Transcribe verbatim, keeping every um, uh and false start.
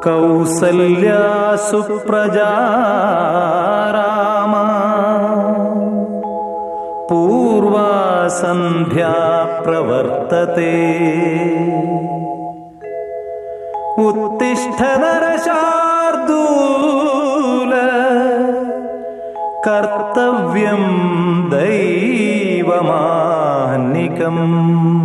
കൗസല്യാ സുപ്രജാ രാമ പൂർവാ സന്ധ്യാ പ്രവർത്തത്തെ ഉത്തിഷ്ഠ നരശാർദൂല കർത്തവ്യം ദൈവമാഹ്നികം.